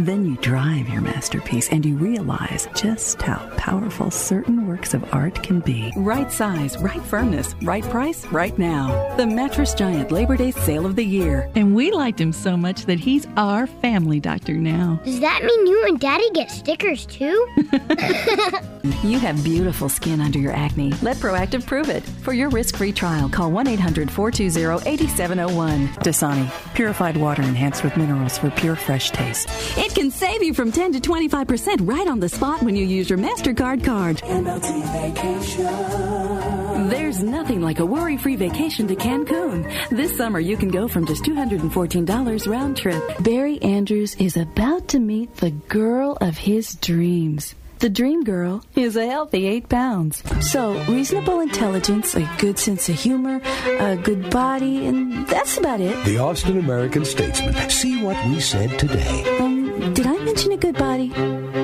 Then you drive your masterpiece and you realize just how powerful certain works of art can be. Right size, right firmness, right price, right now. The Mattress Giant Labor Day Sale of the Year. And we liked him so much that he's our family doctor now. Does that mean you and Daddy get stickers too? You have beautiful skin under your acne. Let Proactive prove it. For your risk-free trial, call 1-800-420-8701. Dasani, purified water enhanced with minerals for pure, fresh taste. It can save you from 10 to 25% right on the spot when you use your MasterCard card. MLT Vacation. There's nothing like a worry-free vacation to Cancun. This summer, you can go from just $214 round trip. Barry Andrews is about to meet the girl of his dreams. The dream girl is a healthy 8 pounds. So, reasonable intelligence, a good sense of humor, a good body, and that's about it. The Austin American-Statesman. See what we said today. Did I mention a good body?